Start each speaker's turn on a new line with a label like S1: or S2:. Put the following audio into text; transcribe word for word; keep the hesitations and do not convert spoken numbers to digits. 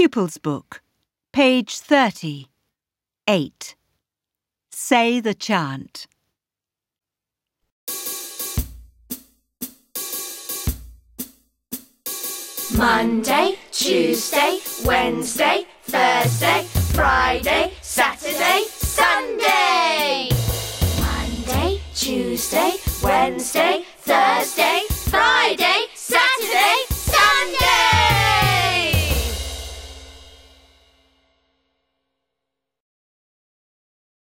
S1: Pupils Book, page thirty. eight. Say the chant.
S2: Monday, Tuesday, Wednesday, Thursday,